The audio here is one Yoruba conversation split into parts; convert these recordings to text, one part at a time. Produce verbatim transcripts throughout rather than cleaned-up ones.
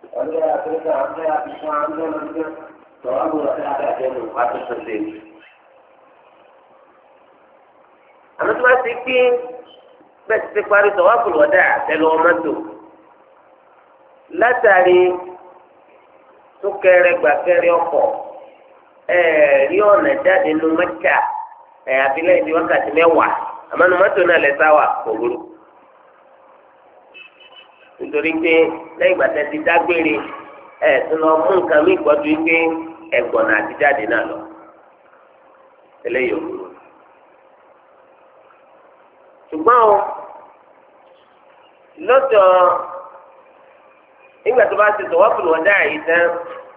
ọdún àtúntò àti àtúntò àti àtúntò tọ́wọ́ àbúrò àti àtúntò àtúntò ṣe. àmọ́ tí wọ́n ti pín bẹ́ẹ̀ ti ti parí tọ́wọ́ àbúrò ọ̀dà àtẹlẹ ọmọdé látàrí súnkẹrẹ gbàkẹrẹ ọkọ̀ ẹ̀ẹ́dì ọ̀nà jáde nínú Mẹ́kà ẹ̀ àbílẹ̀ ìdí wákàtí mẹ́wàá àmọ́ nínú mọ́tò náà lẹ́sà wà kò burú. nítorí pé lẹ́yìn ìgbà tẹ́ ti dágbére ẹ̀ tún lọ mú nǹkan mí gbọ́dọ̀ pé ẹ̀gbọ́n àti jáde náà lọ. eléyìí ò burú. ṣùgbọ́n o lọ́dọ̀ nígbà tó bá ti tọ̀wọ́ fún wọn dáhà yìí tán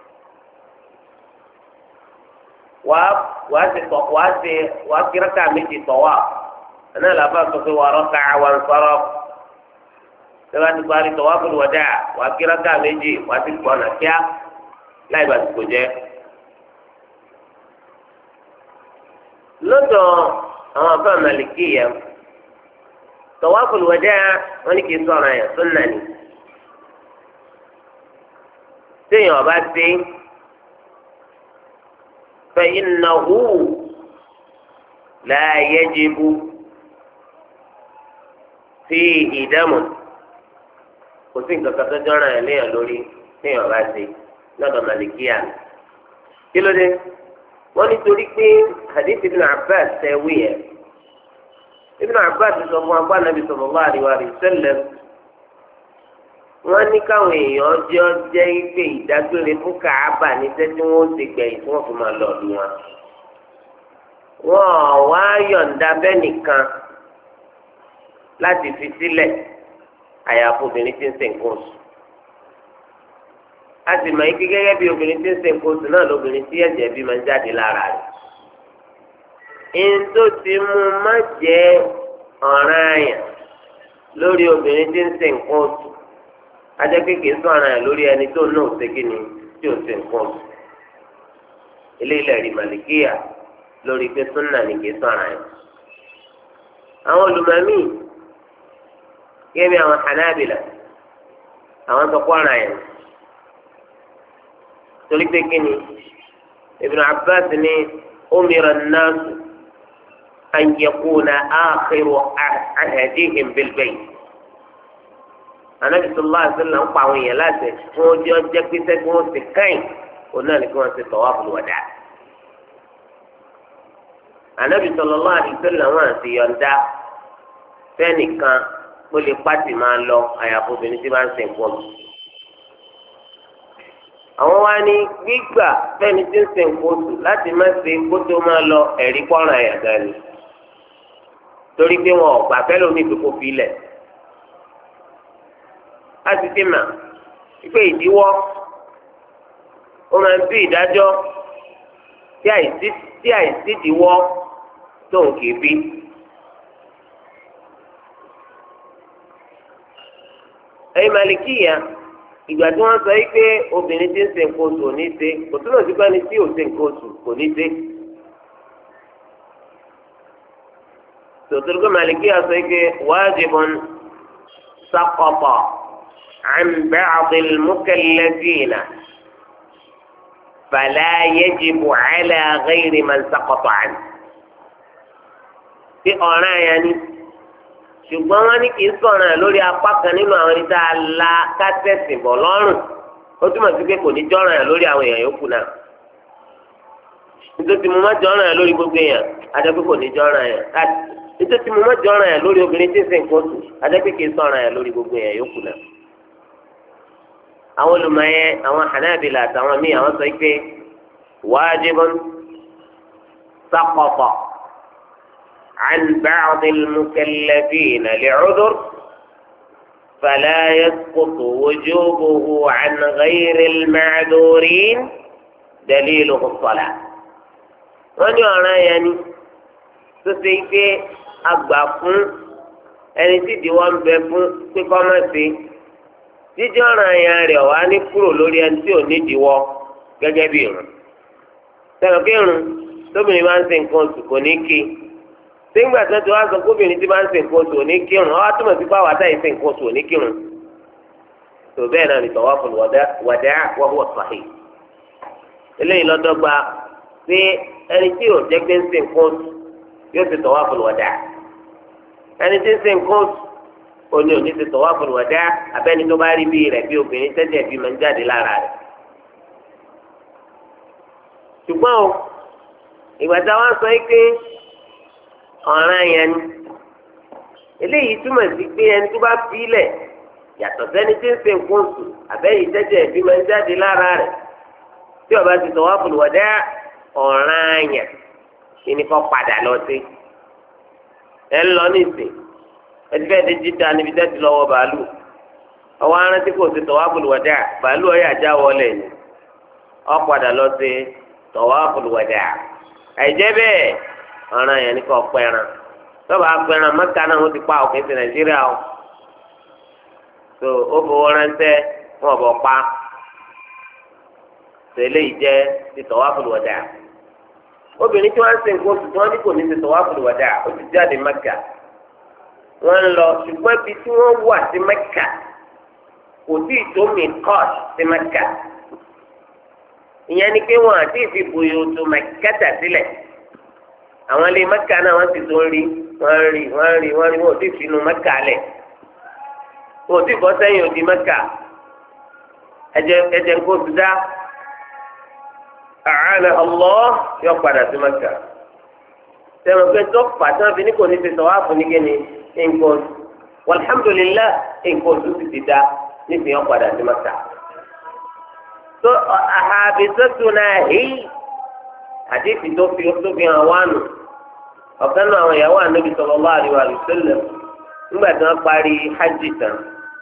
wàá wàá ti tọ̀ wàá ti wàá kí rákà méjì tọ̀wọ́ àná làbá sọ pé wàá rọ́kà àwọn sọ̀rọ̀ tẹ́lá ti parí tọ̀wọ́ fún wọn dáhà wàá kí rákà méjì wàá ti pọ̀ ọ̀nà kíá láì bá ti kò jẹ́. lọ́dọ̀ àwọn afẹ́ Màlíkì yẹn tọ̀wọ́ fún wọn dáhà wọ́n ní kì í sọ̀rọ̀ yẹn sunnah ni. téèyàn ọba dé fa innahu la yajibu fihi damun kò sí nǹkan kan tó jọ́ra ẹ̀ léèyàn lórí téèyàn ọba dé lọ́dọ̀ Màlíkíyà kí ló dé wọ́n nítorí pé hadith Ibn Abbas tẹ̀wé ẹ̀ Ibn Abbas sọ fún apá Nabi sallallahu alaihi wa sallam wọ́n ní káwọn èèyàn jẹ́ jẹ́ ife ìdágbére fún Káàbà ní sẹ́tí wọ́n ti gbẹ̀yìn tí wọ́n fi máa lọ ọdún wọn. wọ́n wá yọ̀ǹda bẹ́ẹ̀ nìkan láti fi sílẹ̀ àyàfó obìnrin tí ń ṣe nǹkan oṣù. a sì mọ̀ ike gẹ́gẹ́ bí obìnrin tí ń ṣe nǹkan oṣù náà lóbìnrin tí ẹ̀jẹ̀ bí máa ń jáde lára rẹ̀. ìyẹn tó ti mú má jẹ́ ọ̀ràn àyàn lórí obìnrin tí ń ṣe nǹkan oṣù. ajẹ́ kékeré sọ̀rọ̀ ẹ̀ lórí ẹni tó náà ṣe kí ni tí ò ṣe nǹkan oṣù. eléyìí lè rí Màlíkíyà lórí pé súnà ní kìí sọ̀rọ̀ ẹ̀. àwọn olùmọ̀mí gẹ́gẹ́ bí àwọn Hanabila àwọn sọ kó ara ẹ̀ torí pé kí ni Ibn Abbas ní umira an-nasu an yakuna akhiru ahadihim bil-bayt. Ànábì sallallahu alaihi wasallam ń pa àwọn èèyàn láti fún ọjọ́ jẹ́ pé sẹ́gun ó ti káyìn òun náà ní kí wọ́n ti tawaful wada. Ànábì sallallahu alaihi wasallam wọn àti yọ̀ǹda fẹ́nìkan ó lè pàtì máa lọ àyàfó obìnrin tí máa ń sìn pọ̀ jù. àwọn wá ní gbígbà fẹ́ni tí ń sìn pọ̀ jù láti má ṣe kó tó máa lọ ẹ̀rí pọ́nrán àyàgá ni torí pé wọn ò gbà fẹ́ lómi ìdókò filẹ̀. a ti ti mà pé ìdíwọ́ ó máa ń bí ìdájọ́ tí àìsí tí àìsí ìdíwọ́ tó ń kì í bí. ẹ̀yin Màlíkíyà ìgbà tí wọ́n sọ pé obìnrin tí ń ṣe nǹkan oṣù ò ní ṣe kò túnbọ̀ sí pé ẹni tí ò ṣe nǹkan oṣù kò ní ṣe. tòtòrò pé Màlíkíyà sọ pé wajibun saqata عن بعض المكلفين فلا يجب على غير من سقط عنه في ọ̀ràn yẹn ni ṣùgbọ́n wọ́n ní kì í sọ̀ràn lórí apá kan nínú àwọn ẹni tá a la kásẹ̀sì bọ̀ lọ́rùn ó túmọ̀ sí pé kò ní jọ́ràn yẹn lórí àwọn èèyàn yòókù náà nítorí mo má jọ́ràn yẹn lórí gbogbo èèyàn ajẹ́ pé kò ní jọ́ràn yẹn nítorí mo má jọ́ràn yẹn lórí obìnrin tí ń ṣe nǹkan oṣù ajẹ́ pé kì í sọ̀ràn yẹn lórí gbogbo èèyàn yòókù náà. àwọn olùmọ̀ye àwọn Hanabila àtàwọn míì àwọn sọ pé wajibun saqata an ba'd al-mukallafin li'udhr fala yasqutu wujubuhu an ghayri al-ma'dhurin daliluhu as-salah. wọ́n ní ọ̀ràn yẹn ni tó ṣe pé àgbà fún ẹni tí ìdíwọ́ ń bẹ fún pé kọ́ mọ̀ sí jíjọ́ ọ̀ràn yẹn rẹ̀ wá ní kúrò lórí ẹni tí ò nídìíwọ́ gẹ́gẹ́ bí irun. sẹ́wọ̀n kí irun tóbìnrin máa ń ṣe nǹkan oṣù kò ní kí sígbà tó ti wá sọ kóbìnrin tí máa ń ṣe nǹkan oṣù ò ní kírun ọ́ wá túmọ̀ sí pàwọ́ àtàyè ṣe nǹkan oṣù ò ní kírun. tó bẹ́ẹ̀ náà ní tawaful wada' wa huwa sahih. eléyìí lọ́dọ́gba pé ẹni tí yóò jẹ́ pé ń ṣe nǹkan oṣù yóò ti tawaful wada'. ẹni tí ń ṣe nǹkan oṣù òní òní ti tawaful wada' abẹ́ni tó bá rí bí rẹ̀ bí obìnrin tẹ́tẹ̀ bí máa ń jáde lára rẹ̀. ṣùgbọ́n o ìgbà táwọn sọ pé ọ̀ràn yẹn ni eléyìí túmọ̀ sí pé ẹni tó bá fi ilẹ̀ yàtọ̀ sẹ́ni tí ń ṣe nǹkan oṣù àbẹ́yìí tẹ́tẹ̀ bí máa ń jáde lára rẹ̀ tí ó bá ti tawaful wada' ọ̀ràn yẹn ìní kọ́ padà lọ sí ẹ ń lọ nísìn ẹtí fẹ́ẹ́ di jíta níbi tẹ́tí lọ́wọ́ bàálù ọwọ́ arántí kò sí tawaful wada' bàálù ọ̀yà já wọlé ni ọ padà lọ sí tawaful wada'. àìjẹ́ bẹ́ẹ̀ ọ̀ràn yẹn ní kò pẹ́ràn tọ́ba pẹ́ràn Mẹ́kà náà wọ́n ti pa òkè sí Nàìjíríà o tó ó fowó ránṣẹ́ wọn bọ̀ pa tẹ́lẹ̀ yìí jẹ́ ti tawaful wada'. obìnrin tí wọ́n ń ṣe nǹkan oṣù tí wọ́n ní kò ní ti tawaful wada' ó ti jáde Mẹ́kà wọ́n ń lọ ṣùgbọ́n ibi tí wọ́n wà sí Mẹ́kà kò tí ì tó mi kọ́ọ̀tù sí Mẹ́kà ìyẹn ni pé wọn àti ìfipòyò tó Mẹ́kàtà sílẹ̀ àwọn ilé Mẹ́kà náà wọ́n sì tó ń rí wọ́n ń rí wọ́n ń rí wọ́n ń rí wọn ò tí ì finú Mẹ́kà lẹ̀ wọn ò tí ì bọ́ sẹ́yìn òdi Mẹ́kà ẹ̀jẹ̀ ẹ̀jẹ̀ nǹkan oṣù dá àánà Allah yọ padà sí Mẹ́kà sẹ́wọ̀n pé tó pàtó fi ní kò ní ti tawāfu ní kíni nǹkan walhamdulillah nǹkan oṣù ti ti dá nísìnyí ọ padà sí Mẹ́kà. tó àhàbìsọ́tùnà yìí àdéhùn tó fi tó fi hàn wá nù ọ̀kan náà àwọn ìyàwó Ànábì sallallahu alaihi wa sallam nígbà tí wọ́n parí hajj tán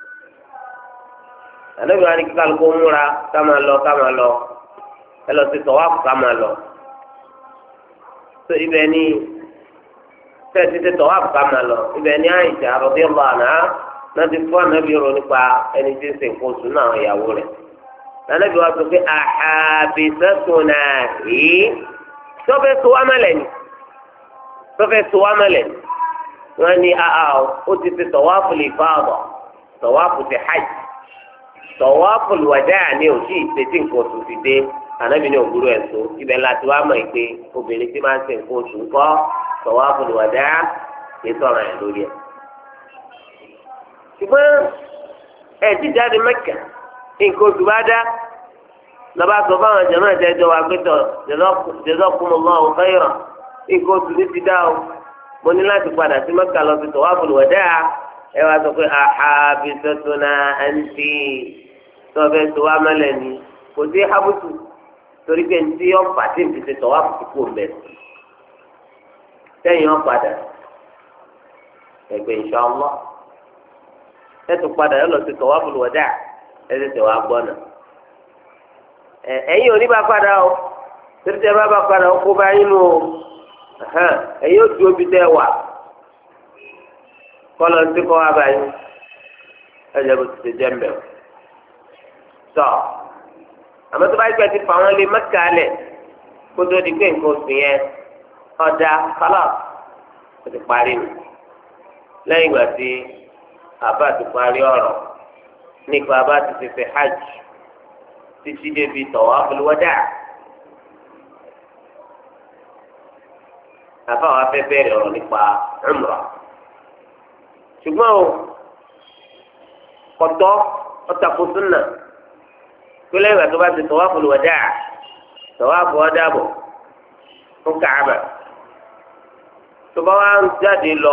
Ànábì wa ní kí kálukú múra ká máa lọ ká máa lọ ẹ lọ sí tawāfu ká máa lọ tó ibẹ̀ ní tẹ̀sí ti tawāfu ká máa lọ ibẹ̀ ní Àìṣà radiyallahu anha náà ti fún Ànábì rò nípa ẹni tí ń ṣe nǹkan oṣù náà ìyàwó rẹ̀. Ànábì wa sọ pé àhàbìsẹ́tùnà yìí tọ́fẹ́ tó wá mẹ́lẹ̀ ni tọ́fẹ́ tó wá mẹ́lẹ̀ ni wọ́n ní àhà ó ti fi tawāfu l-ifāḍah tawāfu ti hajj tawāfu l-wadā' ní òsì ìtẹ́tí nǹkan oṣù ti dé Ànábì ní òwúrò ẹ̀ tó ibẹ̀ láti wá mọ̀ pé obìnrin tí máa ń ṣe nǹkan oṣù ńkọ́ tawāfu l-wadā' kì í sọ̀rọ̀ ẹ̀ lórí ẹ̀. ṣùgbọ́n ẹ̀ ti jáde Mẹ́kà nǹkan oṣù bá dá lọ́ba sọ fáwọn jẹ̀mọ́ ìjẹ́jọ́ wa pé tọ̀ jazakumullahu khairan nǹkan oṣù ní ti dá o mo ní láti padà sí Mẹ́kà lọ sí tawāful wada' ẹ wá sọ pé àhàbìsatuna anti tọ́fẹ́ tó wá mẹ́lẹ̀ ni kò sí hábùtù torí pé ní tí ọ̀pá tí n ti ṣe tawāfu ti kú mbẹ́ sẹ́yìn ọ̀padà ẹgbẹ́ insha Allah ẹ̀ tó padà yọ lọ sí tawāful wada' ẹsẹsẹ wa gbọ́ náà ẹ ẹ̀yin òní bá padà o tẹ̀síṣẹ́ bá bá padà o kó bá yín nù o ẹ̀yin ó du omi tẹ́ wà kọ́lọ̀ ń tí kọ́ wá bá yín ẹ̀jẹ̀ bó ti ṣe jẹ́ mbẹ́ o tọ́ àmọ́ tó bá yẹ kí ẹ ti fà wọ́n lé Mẹ́kà lẹ̀ kó tó di pé nǹkan oṣù yẹn ọ̀dà kálá ó ti parí nù lẹ́yìn ìgbà tí àbá ti parí ọ̀rọ̀ nípa bá ti fi fi hajj títí débi tawāful wada'. àfàwọn afẹ́ bẹ̀rẹ̀ ọ̀rọ̀ nípa umrah. ṣùgbọ́n o kọ̀tọ́ ọ̀tàkùn súnà pílẹ̀ ìgbà tó bá ti tawāful wada' tawāfu ọ̀dàbọ̀ fún Káàbà tó bá wá ń jáde lọ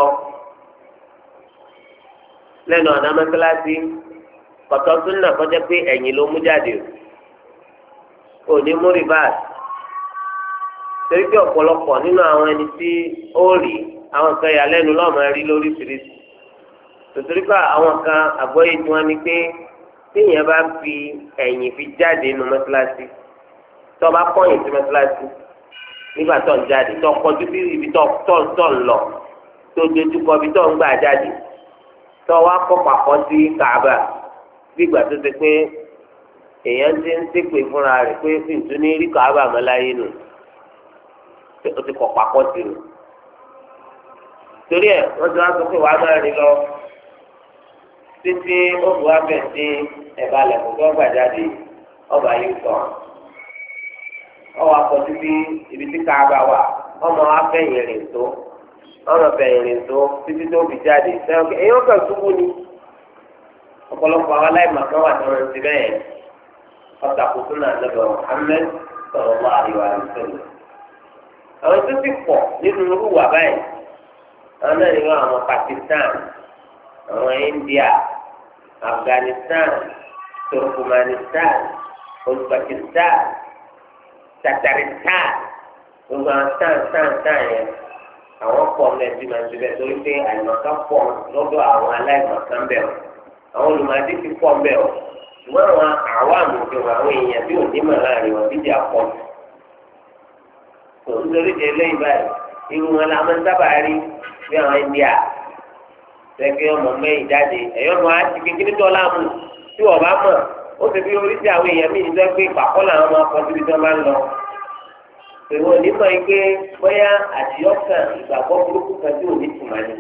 lẹ́nu ọ̀nà mọ́sálásí kọtọ súnà kọjá pé ẹ̀yìn ló mú jáde o ò ní mú rìbáàsì torí pé ọ̀pọ̀lọpọ̀ nínú àwọn ẹni tí ó rí àwọn kan yà lẹ́nu lọ́mọ rí lórí fèrèsì tòtòrí pé àwọn kan àgbọ́yé tí wọ́n ní pé téèyàn bá fi ẹ̀yìn fi jáde nínú mọ́sálásí tó bá kọ̀yìn sí mọ́sálásí nígbà tó ń jáde tó kọjú sí ibi tó tó ń lọ tó dojú kọ ibi tó ń gbà jáde tó wá kọ́ pàkọ́ sí Káàbà gbígbà tó ṣe pé èèyàn ti ń ṣépè fúnra rẹ̀ pé fìtún ní rí Káàbà mọ́láyé nù ó ti kọ̀ pàkọ́ sí i torí ẹ̀ wọ́n ti wá sọ pé wàá máa rìn lọ títí ó bu abẹ́ sí ẹ̀bá lẹ̀kùn tó gbà jáde ọba yìí sọ ọwọ́ akọ títí ibi tí káàbà wà ọmọ afẹ́yìn rìn tó ọmọ afẹ́yìn rìn tó títí tó fi jáde sẹ́wọ́n èèyàn kan ṣubú ni ọ̀pọ̀lọpọ̀ àwọn aláìmọ̀kan wà tí wọ́n ti bẹ́ẹ̀ ọ̀tàkùn tó náà lọ́dọ̀ Muhammad sọ̀rọ̀ wá àríwá rẹ̀ sẹ́lẹ̀. àwọn tó ti pọ̀ nínú olúwa báyìí àwọn náà nínú àwọn Pakistan àwọn India Afghanistan Turkmenistan Uzbekistan Tataristan gbogbo àwọn tán tán tán yẹn àwọn pọ̀ lẹ́sí máa ń síbẹ̀ torí pé àìmọ̀kan pọ̀ lọ́dọ̀ àwọn aláìmọ̀kan bẹ̀ ọ́ àwọn olùmọ̀dé ti pọ̀ bẹ̀ ọ́ ṣùgbọ́n àwọn àwọn àmọ̀jọ àwọn èèyàn bí onímọ̀ láàrin wọn bí di àpọ̀jù tó nítorí di eléyìí báyìí irú wọn la máa ń sábà rí bí àwọn India lẹ́gbẹ́ ọmọ mẹ́yìn jáde ẹ̀yọ́ mọ́ á ti kékeré tó láàmú tí wọ́n bá mọ̀ ó ti fi oríṣi àwọn èèyàn míì nígbà pé ìpàkọ́ làwọn máa kọ́ síbi tí wọ́n bá ń lọ. Èrò onímọ̀ yìí pé bóyá àdìọ́kàn ìgbàgbọ́ burúkú kan tí ò ní tùmọ̀ ní.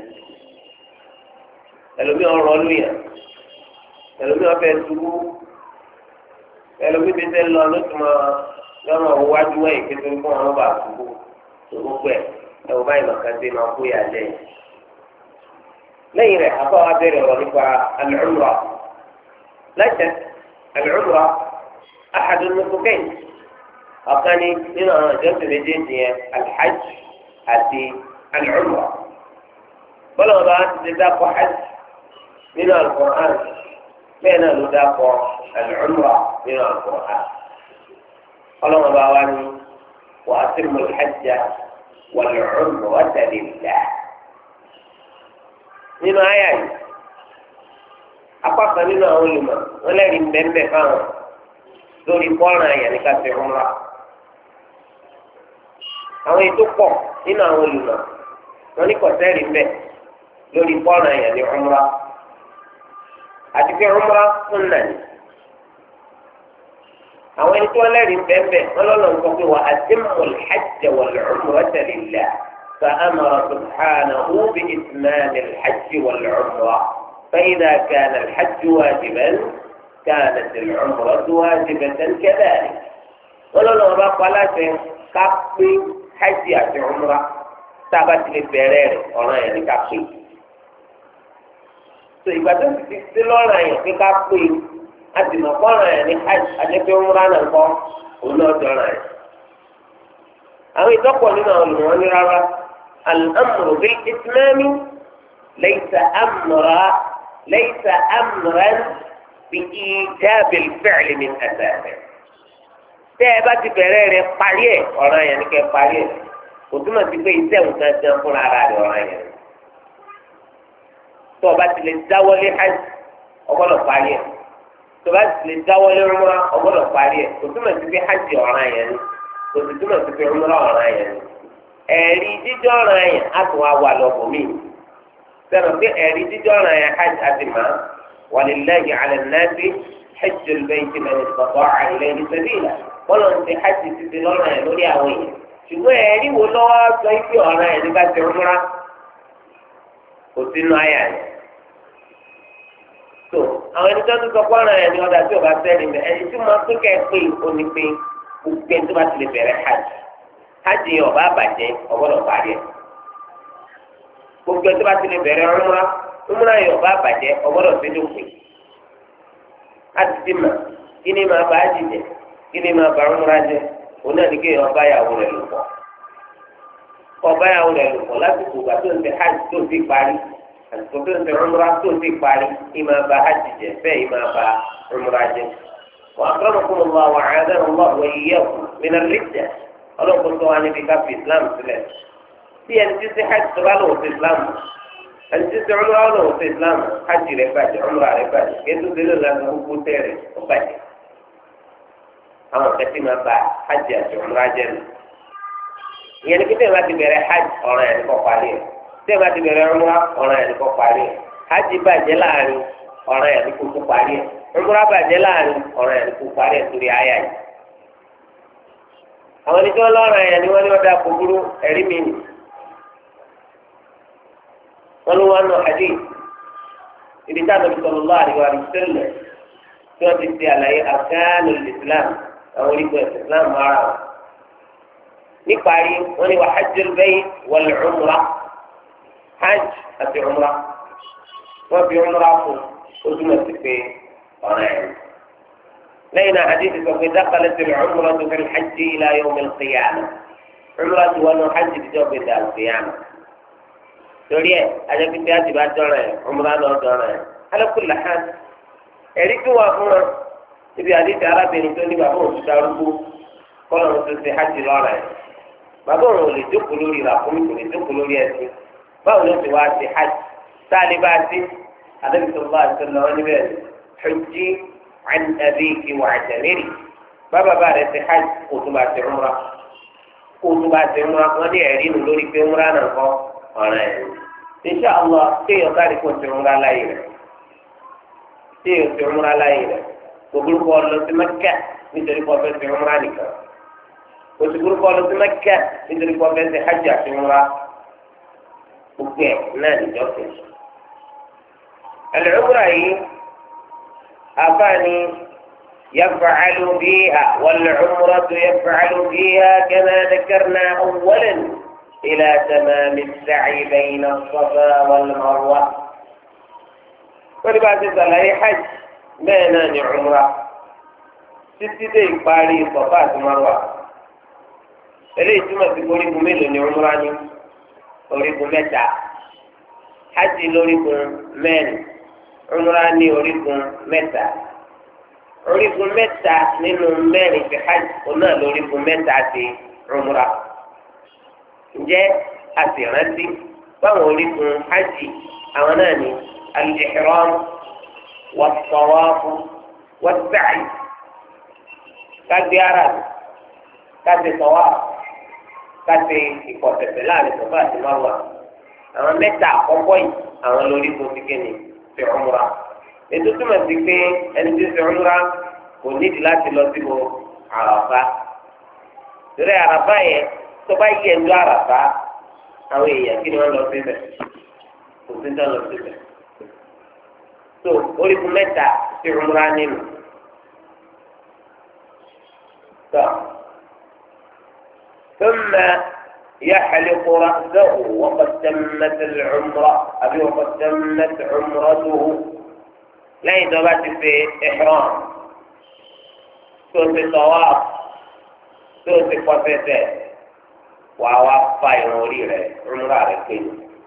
Ẹlòmíì ọ̀rọ̀ lóyàn, ẹlòmíì ọ̀fẹ́ ṣubú, ẹlòmíì bí sẹ́ lọ ló tún máa lọ́nà wájú wẹ̀yìn kékeré fún àwọn bá ṣubú tó gbogbo ẹ̀ ẹ̀wọ̀n báyìí màkà dé máa kó yà lẹ́yìn. Lẹ́yìn rẹ̀ àbá wa bẹ̀rẹ̀ ọ̀rọ̀ nípa al-umrah. Lẹ́sẹ̀ al-umrah ahadun nusukayn. ọ̀kan ní nínú àwọn ìjọsìn méjèèjì yẹn alhajj àti al-umrah. bọ́lá wọn bá ti dákọ̀ hajj nínú al-Qur'an bẹ́ẹ̀ náà ló dákọ̀ al-umrah nínú al-Qur'an. ọlọ́wọ́n bá wá ní wa atimmu al-hajja wal-umrata lillah. nínú àyà yìí apá kan nínú àwọn olùmọ̀ wọn lẹ́rìí mbẹ́mbẹ́ fáwọn lórí bọ́ọ̀ràn àyàn ní káfí umrah. àwọn ètò pọ̀ nínú àwọn olùmọ̀ wọn ní kọ̀sẹ́rì mbẹ́ lórí bọ́ọ̀ràn àyàn ní umrah àti pé umrah sunnah ni. àwọn ẹni tí wọn lẹ́rìí mbẹ́mbẹ́ wọn lọ́nà ń sọ pé wa atimmul hajja wal umrata lillah فأمر سبحانه بإتمام الحج والعمرة فإذا كان الحج واجبا كانت العمرة واجبة كذلك ولو لو بقى لك كفي حج عمرة ثبت للبرير ولا يعني كفي so ìgbà tó ti ti lọ́ra yẹn pé ká pé àti mọ̀ kọ́ra yẹn ní hajj àjẹpẹ́ umra náà kọ́ òun náà jọra yẹn. àwọn ìtọ́pọ̀ nínú àwọn olùwọ́n ní rárá al-amru bil-itmam laysa amra laysa amran bi-ijab al-fi'l min asasihi. tẹ́ ẹ bá ti bẹ̀rẹ̀ rẹ̀ parí ẹ̀ ọ̀ràn yẹn ní kẹ́ parí ẹ̀ kò túmọ̀ sí pé iṣẹ́ nǹkan jẹun fúnra ara rẹ̀ ọ̀ràn yẹn. tó o bá ti lè dáwọ́lé hajj ọgbọ́dọ̀ parí ẹ̀ tó o bá ti lè dáwọ́lé umrah ọgbọ́dọ̀ parí ẹ̀ kò túmọ̀ sí pé hajj ọ̀ràn yẹn ni kò sì túmọ̀ sí pé umrah ọ̀ràn yẹn ni. ẹ̀rí jíjọ́ ọ̀ràn yẹn á tún wá wà lọ́kùn mí. sẹ́nu pé ẹ̀rí jíjọ́ ọ̀ràn yẹn hajj àti màá walillahi ala an-nasi hajjul bayti man istata'a ilayhi sabila wọ́n lọ sí hajj títí lọ́ràn yẹn lórí àwọn èèyàn ṣùgbọ́n ẹ̀rí wo lọ́wọ́ sọ ife ọ̀ràn yẹn nígbà tí umrah kò sínú àyà yẹn. tó àwọn ẹni tó ń sọ fọ́nrán yẹn ni ọ̀dà tí o bá sẹ́ni mẹ́ ẹni tí wọ́n pín kẹ́ pé òní pé gbogbo ẹni tó bá ti lè bẹ̀rẹ̀ hajj hajj yẹn ọba àbàjẹ́ ọgbọ́dọ̀ parí ẹ̀. gbogbo ẹni tó bá ti lè bẹ̀rẹ̀ umrah umrah yẹn ọba àbàjẹ́ ọgbọ́dọ̀ sí lópin. láti ti mà kí ni máa bá hajj jẹ kí ni máa bá umrah jẹ òun náà ní kéèyàn ọba ìyàwó rẹ̀ lò pọ̀. ọba ìyàwó rẹ̀ lò pọ̀ lásìkò ìgbà tó ń ṣe hajj tó ti parí àsìkò tó ń ṣe umrah tó ti parí ìmọ̀ bá hajj jẹ bẹ́ẹ̀ ìmọ̀ bá umrah jẹ. وأكرمكم الله وعاذنا الله وإياكم من الردة ọlọ́run kò tó wá níbi ká fi islam sílẹ̀ bí ẹni tí ṣe hajj tó bá lòun ṣe islam ẹni tí ṣe umrah lòun ṣe islam hajj rẹ̀ bàjẹ́ umrah rẹ̀ bàjẹ́ ètò ìdílé lọ́nà gbogbo tẹ̀rẹ̀ ó bàjẹ́ àwọn kẹtì máa ba hajj àti umrah jẹ́ nù. ìyẹn ní kí tẹ́lẹ̀ bá ti bẹ̀rẹ̀ hajj ọ̀ràn yẹn ní kò parí ẹ̀ tẹ́lẹ̀ bá ti bẹ̀rẹ̀ umrah ọ̀ràn yẹn ní kò parí ẹ̀ hajj bàjẹ́ láàrin ọ̀ràn yẹn ní kò tó parí ẹ̀ umrah bàjẹ́ láàrin ọ̀ràn yẹn ní kò parí ẹ̀ torí àyà yìí. àwọn ẹni tí wọ́n lọ́ràn yẹn ni wọ́n ní wọ́n dá kúkúrú ẹ̀rí mi nì. wọ́n ló wá nù hadith ibi tí a nàbì sallallahu alaihi wa sallam tí wọ́n ti ṣe àlàyé àkáàlù islam àwọn orígun ẹ̀sìn islam mara wọn. níparí wọ́n ní wà hajjul bayt wal umrah hajj àti umrah wọ́n fi umrah fún ojúmọ̀ sí pé ọ̀rẹ́ ẹ̀. lẹ́yìn náà àdéhùn sọ pé dakhalat al-umrah fi al-hajj ila yawm al-qiyamah umrah ti wọnú hajj ti jọ́ gbèdé al-qiyamah. torí ẹ̀ ajẹ́pẹ́tẹ́ àti bá dọ́rẹ̀ umrah náà dọ́rẹ̀ ala kulli hal ẹ̀rí tó wà fún wọn níbi àdéhùn arábìnrin tó ní bàbá òun ti darúgbó kọ́nà tó ṣe hajj lọ́rẹ̀ ẹ̀ bàbá òun ò lè jókòó lórí ràkúnmí kò lè jókòó lórí ẹṣin báwo ló ti wá ṣe hajj tá a lè bá a ṣe àdéhùn tó bá a ṣe lọ níbẹ̀ hujji an abiki wa àjẹmírì bàbá bá rẹ̀ ṣe hajj kó tó bá ṣe umra kó tó bá ṣe umra wọn ní ẹ̀rí nù lórí pé umra náà kọ́ ọ̀rẹ́ ẹ̀ insha Allah kéèyàn káàdì kó ṣe umra láyé rẹ̀ kéèyàn ṣe umra láyé rẹ̀ gbogbo kọ́ lọ sí Mẹ́kà nítorí kọ́ fẹ́ ṣe umra nìkan òsìkúrú kọ́ lọ sí Mẹ́kà nítorí kọ́ fẹ́ ṣe hajj àti umra gbogbo ẹ̀ náà níjọ́ kejì. العمرة هي أفاني يفعل بها والعمرة يفعل بها كما ذكرنا أولا إلى تمام السعي بين الصفا والمروة ولبعد ذلك حج بين عمرة ستة باري صفا والمروة إليه ثم تقولي بميل عمراني orígun mẹ́ta hajj lórígun mẹ́rin umrah ní orígun mẹ́ta orígun mẹ́ta nínú mẹ́rin fi hajj ọ̀nà lórígun mẹ́ta ti umrah ǹjẹ́ a sì rántí báwọn orígun hajj àwọn náà ní al-ihram wat-tawaf was-sa'i kágbé ara kágbé tawaf káṣe ìkọ̀tẹ̀tẹ̀ láàrin sọ̀fà àti márùwà àwọn mẹ́ta àkọ́kọ́ yìí àwọn lórí kò sí kéde fi umra ètò túmọ̀ sí pé ẹni tí ń fi umra kò nídìí láti lọ síbo àràfá torí àràfá yẹn tó bá yẹ ń lọ àràfá àwọn èèyàn kí ni wọ́n lọ síbẹ̀ kò sí ń lọ síbẹ̀ tó orígun mẹ́ta fi umra nínú tó. ثم يحلق رأسه وقد تمت العمرة أبي وقد تمت عمرته لا يدبت في إحرام توفي طواف توفي قفتة ووفى يموري عمرة ركين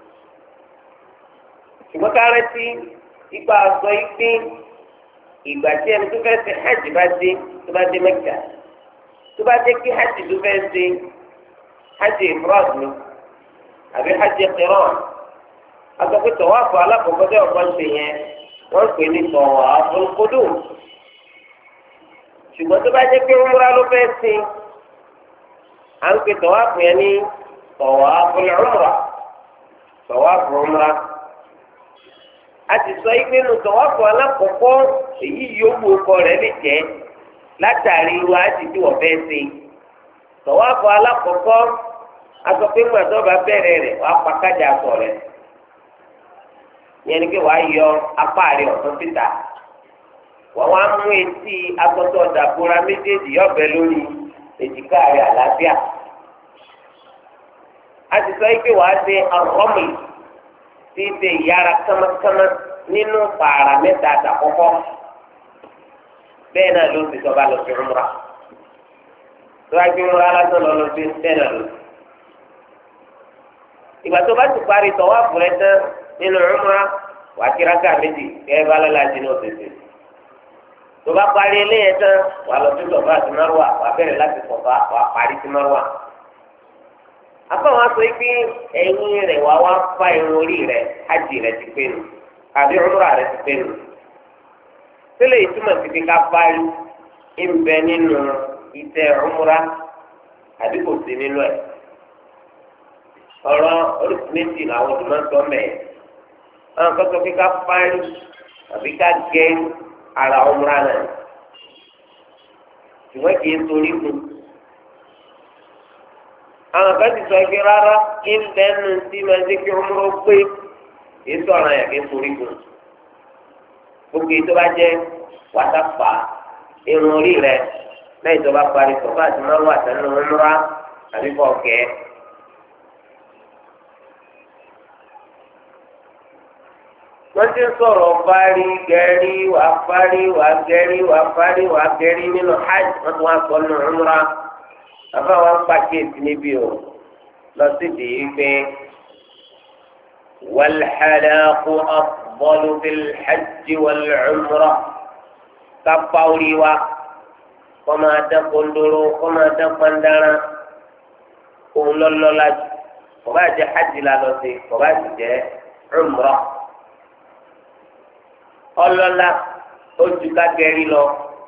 ṣùgbọ́n ká rántí ipa àgbọ̀ ìpín ìgbà tí ẹni tó fẹ́ ṣe hajj bá dé tó bá dé Mẹ́kà tó bá dé kí hajj tó fẹ́ ṣe hajj ifrad ni àbí hajj qiran àtọ́kùn tọ̀wáfù alákọ̀ọ́kọ́ tẹ́ ọ̀pọ̀ ń ṣe yẹn wọ́n pè ní tawaful qudum ṣùgbọ́n tó bá jẹ́ pé umra ló fẹ́ ṣe à ń pè tọ̀wáfù yẹn ní tawaful umra tọ̀wáfù umra a ti sọ yìí pé nù tọ̀wáfù alákọ̀ọ́kọ́ èyí yòówù ọkọ rẹ̀ lè jẹ́ látàrí irú àti tí wọ́n fẹ́ ṣe tọ̀wáfù alákọ̀ọ́kọ́ aṣọ pé ńgbàdọ́ bá bẹ̀rẹ̀ rẹ̀ wàá pàkájà aṣọ rẹ̀ yẹn ni pé wàá yọ apá rẹ̀ ọ̀tún síta wọ́n wá mú etí agbọ́tọ̀ dàbúra méjèèjì yọ̀bẹ lórí èjìká rẹ̀ àlàáfíà a ti sọ pé wàá ṣe arọ́mì tí í ṣe ìyára kámákámá nínú pààrà mẹ́ta àtàkọ́kọ́ bẹ́ẹ̀ náà ló ti sọ bá lọ sí umra tó wá gbé umra lásán lọ lọ sí bẹ́ẹ̀ náà lọ. ìgbà tó bá ti parí tọ̀wáfù rẹ̀ tán nínú umra wà á kí rákà méjì kẹ́ẹ́ bá lọ́la dín ní òṣèṣe. tó bá parí eléyẹn tán wà á lọ sí Sọ̀fà àti Márùwà wà á bẹ̀rẹ̀ láti Sọ̀fà wà á parí sí Márùwà. afọwọ́n aṣọ yìí pé ẹ̀yìn rẹ̀ wà wá fa irun orí rẹ̀ hajj rẹ̀ ti pé nù àbí umra rẹ̀ ti pé nù. sílẹ̀ ìtumọ̀ sí pé ká parí ń bẹ nínú iṣẹ́ umra àbí kò sí nínú ẹ̀. ọ̀rọ̀ oríṣi méjì làwọn ọdún máa ń sọ mẹ́ẹ̀. àwọn kan sọ pé ká parí àbí ká gé ara umra náà. ṣùgbọ́n kì í torí kù. àwọn kan ti sọ pé rárá kí ń bẹ nù sí máa ń jẹ́ kí umra pé kì í sọ̀rọ̀ yẹn kì í torí kù. gbogbo ètò bá jẹ́ wà á fà irun orí rẹ lẹ́yìn tó bá parí sọ̀fà àti márùn àtẹnu ńlá àbí kọ̀ kẹ́. wọ́n ti ń sọ̀rọ̀ fárí gẹ̀rí wà fárí wà gẹ̀rí wà fárí wà gẹ̀rí nínú hajj wọ́n tún wá sọ nínú umra àbá wọn pàkíyèsí níbí o lọ sí dìí pé wàlhàlàkù afdalu fil hajj wal umra kápá orí wa kọ́ máa dán kondoro kọ́ máa dán pandara òun lọ́lọ́lá jù kò bá jẹ́ hajj la lọ sí kò bá sì jẹ́ umra. ọlọ́lá ojú kágẹ́rì lọ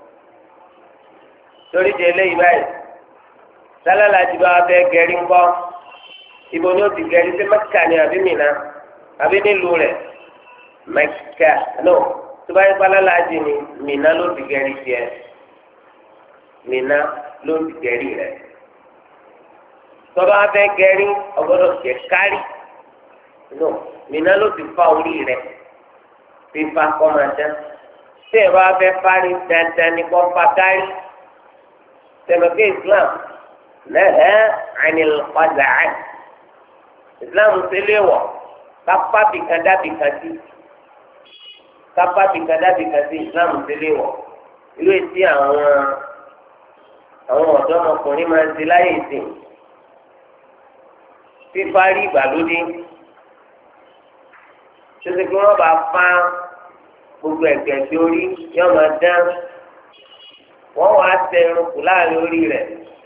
torí di eléyìí báyìí sálálà ti bá wa fẹ́ gẹ̀rí ńkọ́ ibo ni ó ti gẹ̀rí sí Mẹ́kà ni àbí Mínà àbí nílùú rẹ̀ Mẹ́kà no tó bá yẹ kó alálàájì ni Mínà ló ti gẹ̀rí tiẹ̀ Mínà ló ti gẹ̀rí rẹ̀ tó bá fẹ́ gẹ̀rí ọgbọ́dọ̀ jẹ́ kárí no Mínà ló ti fa orí rẹ̀ fífa kọ́mọdé tí ẹ bá fẹ́ parí dandan ní kó fa kárí tẹ̀mẹ̀kẹ́ Islam lẹ́hẹ́ ànil qazaa Islam ṣẹlẹ̀ wọ̀ kápá bìkan dábì kan sí kápá bìkan dábì kan sí Islam ṣẹlẹ̀ wọ̀ irú etí àwọn àwọn ọ̀dọ́mọkùnrin máa ń ṣe láyé ìsìn fífarí ìgbàlódé tètè kí wọ́n bá fa gbogbo ẹ̀gẹ́ sí orí yóò máa dán wọ́n wá tẹ irun kù láàrin orí rẹ̀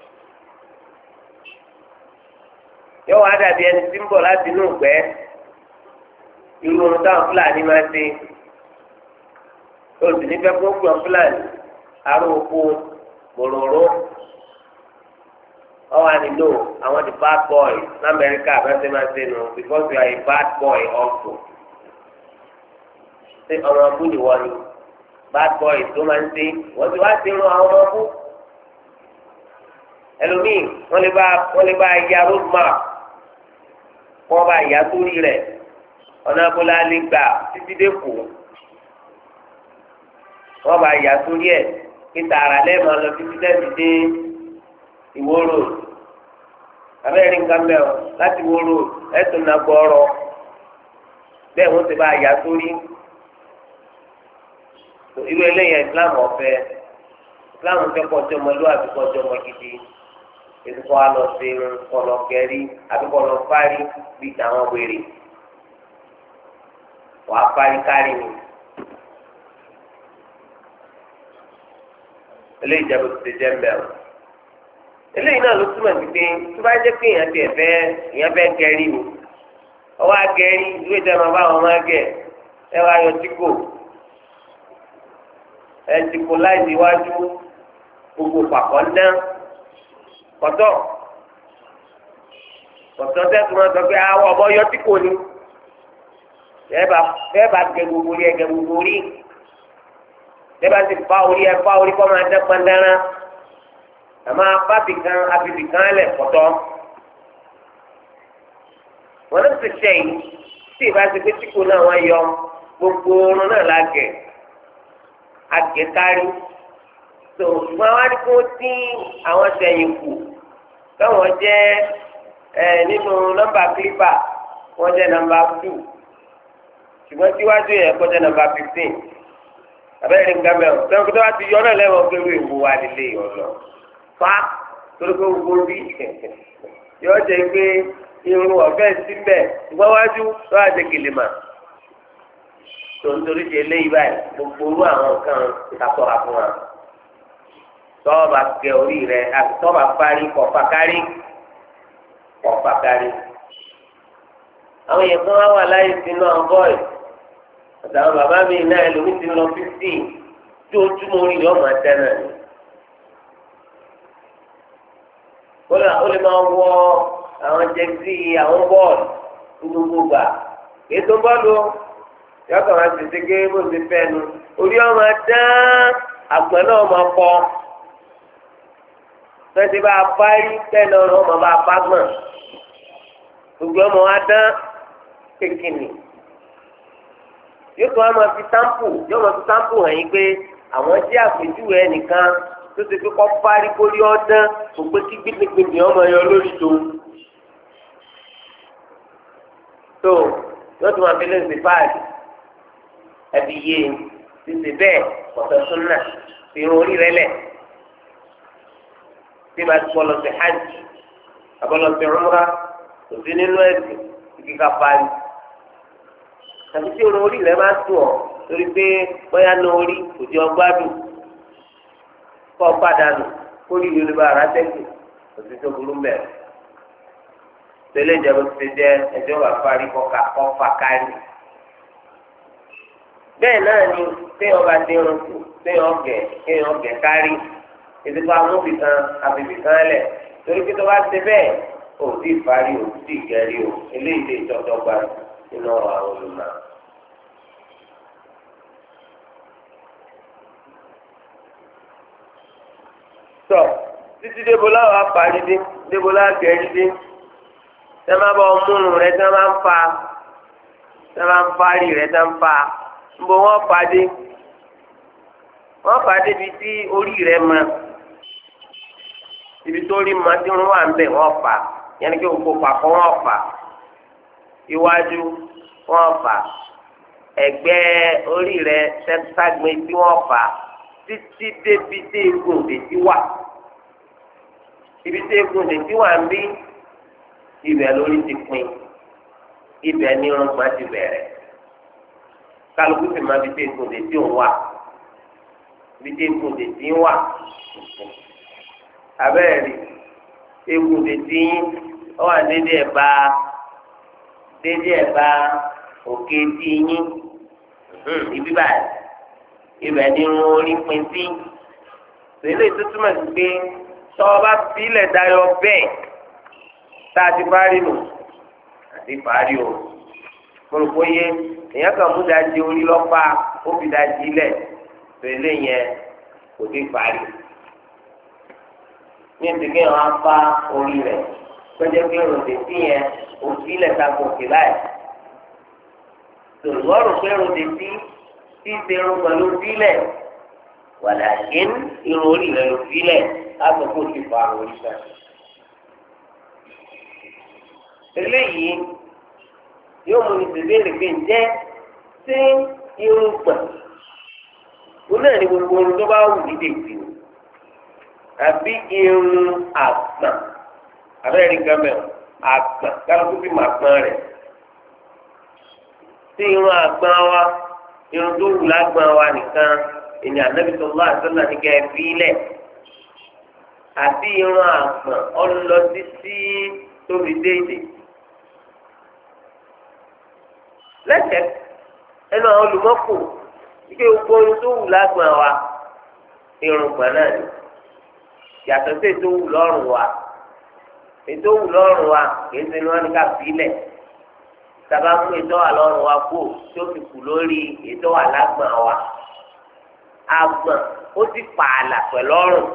yóò wá dàbí ẹni tí ń bọ̀ láti inú ìgbẹ́ irú ohun táwọn Fúlàní máa ṣe tó sì ní fẹ́ kó gbọ́n Fúlàní aró oko gbòòrò ọwọ́ ànílò àwọn the bad boy ní Amẹ́ríkà abẹ́sẹ̀ máa ṣe nù because you are a bad boy also. Ṣé ọmọ ọbú ni wọ́n ni bad boy tó máa ń ṣe wọ́n ti wá sí irun àwọn ọmọ ọbú ẹlòmíì wọ́n lè bá wọ́n lè bá ya road map wọ́n bá ya sórí rẹ̀ ọ̀nà abúlé lè gbà títí dé kù wọ́n bá ya sórí ẹ̀ kíta ara lẹ́ẹ̀mọ́ lọ títí dẹ́bi dé Ìwó road abẹ́rẹ́ nǹkan mẹ́ọ̀ láti Ìwó road ẹ̀sùn náà gbọ́ọ̀rọ̀ bẹ́ẹ̀ wọ́n ti bá ya sórí. irú eléyà Islam ọ̀fẹ́ Islam fẹ́ kọjọ́ ọmọlúwàbí kọjọ́ ọmọ gidi ètùkọ alọ sí irun kọlọ gẹrí àbí kọlọ fárí bíi tàwọn wèrè wàá fárí kárí ni eléyìí jẹ́ bó ti jẹ́ ń bẹ̀rù eléyìí náà ló túmọ̀ sí pé tó bá jẹ́ pé èèyàn tiẹ̀ fẹ́ èèyàn fẹ́ gẹrí ni ọwọ́ agẹrí ìwé ìjọba máa bá wọn máa gẹ̀ ẹ wá yọ tíkò ẹ tíkò láì níwájú gbogbo pàkọ́ ná kọtọ kọtọ tẹsí wọn sọ pé àwọn ọmọ yọ tíkò ni bẹ́ẹ̀ bá bẹ́ẹ̀ bá gẹ gbogbo rí ẹ gẹ gbogbo rí bẹ́ẹ̀ bá ti fa orí ẹ fa orí kọ́ máa dẹ́ pọ́ndẹ́rán àmọ́ abábì kan abibì kan lẹ̀ kọtọ wọn ló ti ṣe yìí tí ìbá ti pé tíkò náà wọn yọ gbogbo oorun náà la gẹ agẹkárí tó ṣùgbọ́n wá ní kó dín àwọn sẹ́yìn kù káwọn jẹ́ ẹ nínú nọ́mbà kílípà wọ́n jẹ́ nọ́mbà two ṣùgbọ́n síwájú yẹn kó jẹ́ nọ́mbà fifteen abẹ́rẹ́ nǹkan mẹ́rin sẹ́wọ́n kí tó bá ti yọ náà lẹ́wọ̀n pé wíwò wà nílé ọ̀lọ́ fa torí pé gbogbo bí yọ jẹ́ pé irun ọ̀fẹ́ síbẹ̀ ṣùgbọ́n wájú tó wà jẹ́ kìlìmà tó ń torí di eléyìí báyìí gbogbo orú àwọn nǹkan ìtàkùrà fún wa tọ́ọ̀bà gẹ orí rẹ̀ àti tọ́ọ̀bà parí kọ̀ọ̀fà kárí kọ̀ọ̀fà kárí. àwọn èèyàn kan wá wà láyé sínú àwọn bọ́ọ̀lù àtàwọn bàbá mi náà ẹlòmíì ti lọ fífítì tí ojúmọ́ orí rẹ̀ ọ̀mà tẹ́nà ni. kódà ó lè máa wọ àwọn jẹ́sí àwọn bọ́ọ̀lù ní gbogbo gbà ètò bọ́ọ̀lù yọkàn máa tètè gé bó ti fẹ́ nu orí ọmọ dán àgbọn náà máa pọ̀ tẹ́tí bá a parí tẹ́lẹ̀ ọ̀rọ̀ ọmọ bá a bá gbọ̀n gbogbo ọmọ wa dán kékeré yóò tún wá máa fi táǹpù yóò máa fi táǹpù hàn yín pé àwọn jẹ́ àpèjúwe ẹnìkan tó ti fi kọ́ parí kórí ọdán kò pé kí gbígbígbí ọmọ yọ lórí tó. tó yóò tún máa fi lé ṣe fáàlì ẹbí yé títí bẹ́ẹ̀ ọ̀sẹ̀ súnà fi irun orí rẹ lẹ̀ tí ma ti kọ́ lọ sí hajj àbọ̀lọ̀ sí umrah kò sí nínú ẹ̀sìn kíkà parí. tàbí tí irun orí rẹ máa tù ọ́ torí pé bóyá ní orí kò jẹ́ ọgbádùn kọ́ pàdánù kó rí yorùbá ara tẹ́kù kò sí tó burú mẹ́rin. tẹ́lẹ̀ ìjọba ti jẹ́ ẹjọ́ wà parí kọ́ fà kárí. bẹ́ẹ̀ náà ni téèyàn bá dín irun kù téèyàn gẹ̀ téèyàn gẹ̀ kárí ìdíkọ amóbì kan àbìbì kan lẹ̀ torí pé tó bá ṣe bẹ́ẹ̀ ò tí ì parí ò tí ì gẹ̀rí o eléyìí lè tọ́jọ́ gba nínú ọ̀rọ̀ àwọn olùmọ̀. tọ́ títí débòlá wà parí dé débòlá gẹ̀rí dé tẹ́ máa bọ̀ múnú rẹ̀ tẹ́ máa ń fa tẹ́ máa ń parí rẹ̀ tẹ́ ń fa nbọ wọ́n pàdé wọ́n pàdé bíi tí orí rẹ̀ mọ ibi tó rí mọ tí wọ́n wà ń bẹ̀ wọ́n fà yẹnni kí gbogbo pàkọ́ wọ́n fà iwájú wọ́n fà ẹ̀gbẹ́ orí rẹ̀ sẹ́gbẹ́ tí wọ́n fà títí débi tí egun òdèjì wà ibi tí egun òdèjì wà ń bí ibẹ̀ lórí ti pin ibẹ̀ ní irungba ti bẹ̀rẹ̀ kálukú sì máa fi dé ìkòdè tí òun wà fi dé ìkòdè tí ń wà abẹ́rẹ́ rí ìkòdè tí ó wà dédé ẹ̀bá dédé ẹ̀bá òkè tí yín ibi báyìí ibẹ̀ ní irun orí pin sí tẹ́lẹ̀ tó túmọ̀ sí pé tọ́wọ́ bá filẹ̀ dayọ̀ bẹ́ẹ̀ tá a ti parí nù àti parí o kórópó yé èèyàn kan mú dájú orí lọ́pàá ó fi dájú lẹ̀ tẹ̀lé yẹn kò dé parí. ní ìdíkẹ́ wọn á fa orí rẹ̀ pẹ́jẹ́ pé ròdè sí yẹn òsì lẹ̀ ta kò sí láì. tòlùwọ́rù pé ròdè sí tí ìṣerun pẹ̀lú sílẹ̀ wàlàkín irun orí rẹ̀ ló sílẹ̀ láti kó ti fa orí sàn. eléyìí yóò mú ní bèbèrè pé ǹjẹ́ ṣé irun gbọ̀n òun náà ní gbogbo ohun tó bá wù ní dèjì o àbí irun àgbọ̀n abẹ́rẹ́ gàmẹ́ àgbọ̀n kálukú bí màá gbọ́n rẹ̀ ṣé irun àgbọ̀n wa irun tó wù lágbọ̀n wa nìkan ìní Ànábì sallallahu alaihi wasallam ní kẹ́ ẹ fi lẹ̀ àbí irun àgbọ̀n ọlọ títí tóbi déédéé. lẹ́sẹ̀ ẹnu àwọn olùmọ́kù ike gbogbo ohun tó wù lágbọ̀n wa irun gbọ̀n náà ni yàtọ̀ sí ètò wù lọ́rùn wa ètò wù lọ́rùn wa kìí ṣe ni wọ́n ní ká filẹ̀ sábà mú ètò wà lọ́rùn wa kú tí ó fi kù lórí ètò wà lágbọ̀n wa àgbọ̀n ó ti pààlà pẹ̀lú ọrùn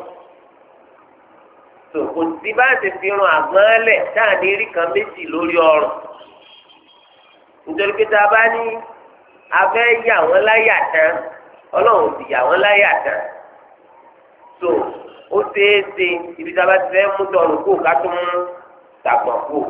tó kò sí bá ti fi irun àgbọ̀n lẹ̀ dáàdé rí kan méjì lórí ọrùn nítorí pé tá a bá ní abẹ́ yà wọ́n láyà tán ọlọ́run ti yà wọ́n láyà tán tó ó ṣeéṣe ibi tá a bá ti fẹ́ mú tọrùn kó ká tó mú tàgbọ̀n kó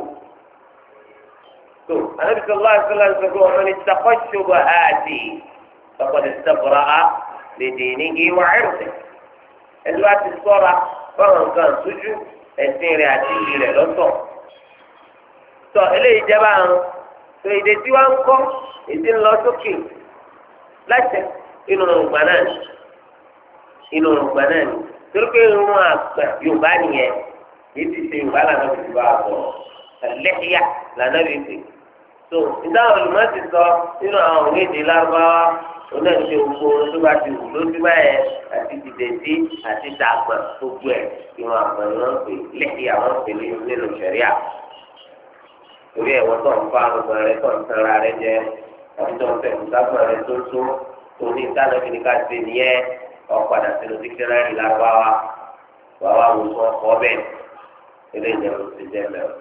tó Ànábì sallallahu alaihi wasallam sọ pé ọmọ ní takọ́ ṣògo àti ọkọ̀ ní sàbọ̀rọ̀ á lè dè ní kí wọ́n ẹ̀rù tẹ̀ ẹni wá ti sọ́ra fáwọn nǹkan sójú ẹ̀sìn rẹ̀ àti ìlú rẹ̀ lọ́tọ̀ tó eléyìí jẹ́ báwọn tó èdè tí wọ́n ń kọ́ èdè ń lọ sókè láti inú òrùngbà náà ni inú òrùngbà náà ni torí pé irun àgbà Yorùbá nìyẹn èyí ti ṣe Yorùbá lànà fi ti bá a bọ̀ ẹlẹ́yà lànà fi ti tó ìdáhùn olùmọ̀ ti sọ nínú àwọn òwe èdè lárúbáwá onáà ní gbogbo tó bá ti wù lójú báyẹn àti dìdẹ̀dí àti dàgbà gbogbo ẹ̀ irun àgbà ni wọ́n pè lẹ́yà wọ́n pè nínú ṣẹ̀ríà torí ẹ̀wọ́n tó ń fa ọgbọ̀n rẹ tó ń tanra rẹ jẹ àti tó ń fẹ́ ìgbàgbọ́n rẹ tó tó torí ìtànàbí ni ká ṣe nìyẹn ọ̀padà sínú dictionary lárúbáwá wàá wá wò fún ọkọ bẹ́ẹ̀ ilé ìjẹun ti jẹ mẹ́rin.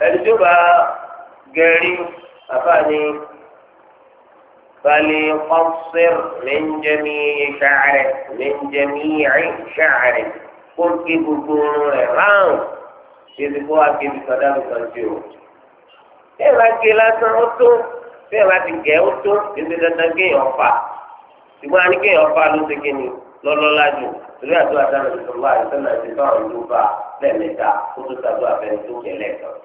ẹni tó bá gẹ̀rí àfààní balẹ̀ kọ́sìr mẹ́njẹ́mí ṣàárẹ̀ mẹ́njẹ́mí ṣàárẹ̀ kó kí gbogbo rẹ̀ ráhùn ṣètò kó wá kébi sọdá mi kan sí o. bí ẹ bá gé lásán ó tó bí ẹ bá ti gẹ̀ ó tó ètò dandan kéèyàn fà ṣùgbọ́n a ní kéèyàn fà ló ṣe kéènì lọ́lọ́lá jù torí àdúrà dáná ti sọ̀rọ̀ àìsàn náà ti bá àwọn ìlú bá lẹ́ẹ̀mẹ́ta kó tó ṣàdúrà fẹ́ni tó kẹ̀ lẹ́ẹ̀kan.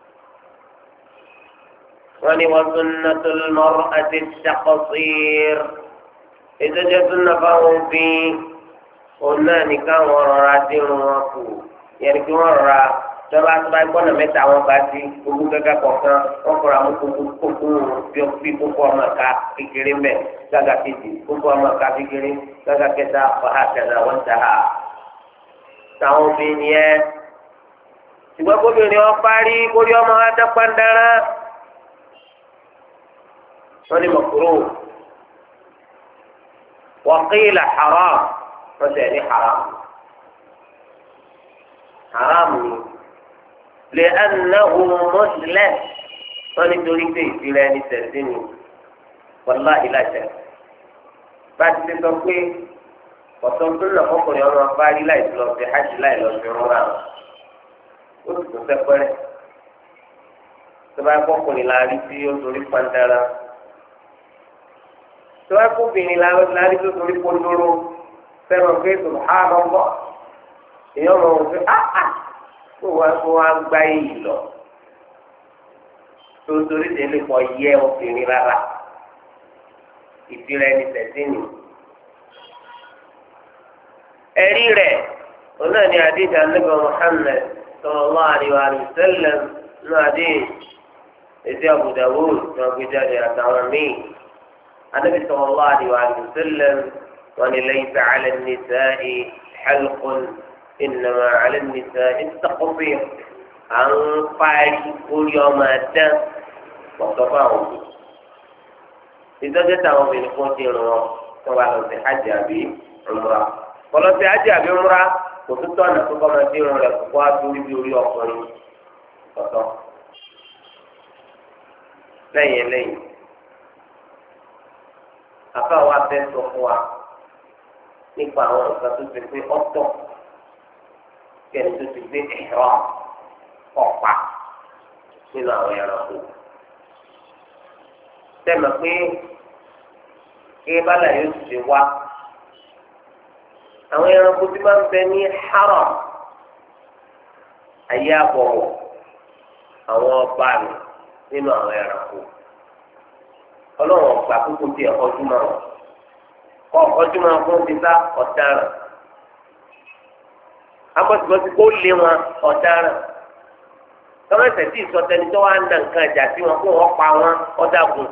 wọ́n ní wọ́n sunnatul mar'ati at-taqsir ètò jẹ́ sunna fáwọn òfin òun náà ní káwọn rọra dírun wọn kù yẹn kí wọ́n rọra tọ́ba tó bá gbọ́nà mẹ́ta wọn bá ti gbogbo gẹ́gẹ́ kọ̀ọ̀kan wọ́n kọ́ra mú kókó kókó bí kókó ọmọ ká kékeré mẹ́ gágà kejì kókó ọmọ ká kékeré gágà kẹta wàhálà kẹta wọ́n ta ha. táwọn obìnrin yẹn ṣùgbọ́n kóbìnrin wọn parí kórí ọmọ adápándára wọ́n ní mọ̀kúrò wọ́n qila haram wọ́n tẹ̀ ní haram haram ni. لأنه مجلس ونقول في فلان سردني والله لا شك بعد تتوقع وصلتنا فوق يوم أفعال لا يسلو في حج لا يسلو في عمران وتتوقع تبقى فوق نلاري في يوم فاندرا تبقى فوق نلاري في يوم فاندرا سبحان سبحان الله يوم في آه آه kó wá kó wá gbá yìí lọ torí délé kọ yẹ obìnrin rárá ìdíra ẹni tẹ̀sí ni. ẹ̀rí rẹ̀ ọ̀nà ni àdéhùn anábọ̀ Muhammad sallallahu alaihi wa sallam ní àdéhùn ètò Abu Dawud ní ọgbẹ́jáde àtàwọn míì anábì sallallahu alaihi wa sallam wọn ni laysa ala an-nisa'i halqun. إنما على النساء التقصير عن فاعل كل يوم الدم وصفاهم إذا جاءوا من قوتين سواء في حج أبي عمرة ولو في حج أبي عمرة وتطلع نفسك ما تيرون لك وقاتوا بيوري أخرين فصف لين لين أفا واتين سوفوا nípa àwọn nǹkan tó ti pé ọ̀tọ̀ kẹ́ni tó ti gbé ẹ̀rọ ọ̀pá nínú àwọn ẹranko. Sẹ́mi pé kí bálà yóò ti wá àwọn ẹranko tí máa ń bẹ ní haram ayé àbọ̀wọ̀ àwọn ọba mi nínú àwọn ẹranko. Ọlọ́run ọ̀gbà kúkú ti ẹ̀kọ́ júmọ̀ wọn. Kọ́ ọ̀kọ́ júmọ̀ fún ti sá ọ̀daràn. Amọ̀sibọ́sí kó lé wọn ọ̀daràn. Tọ́lọ́sẹ̀ tí ìsọtẹni tó wá ń nà nǹkan ìjà sí wọn kó wọ́n pa wọn ọ̀dàgùn.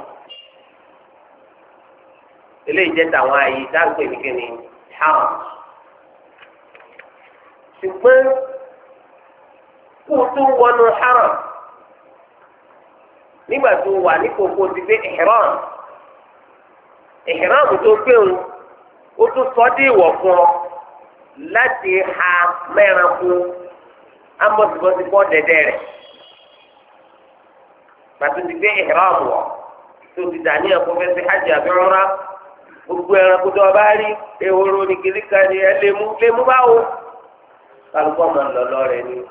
Eléyìí jẹ́ tàwọn ààyè dáńgbé nìkẹ́ni haram. Ṣùgbọ́n kó o tó wọnú haram nígbà tó wà ní kókó ti gbé ihram. Ihram tó gbé òun ó tún sọ dé ìwọ̀ fún ọ láti ha mẹ́ranko amọ̀sibọ́sí bọ́ dẹ́dẹ́ rẹ̀ pàtó ti gbé ihram wọ̀ tó ti dà ní ẹ̀kọ́ fẹ́ sí hajj àbí umrah gbogbo ẹranko tó o bá rí ehoro ní kìlíkà ni ẹ lémú lémú báwo kálukọ́ máa ń lọ lọ́rẹ̀ ni.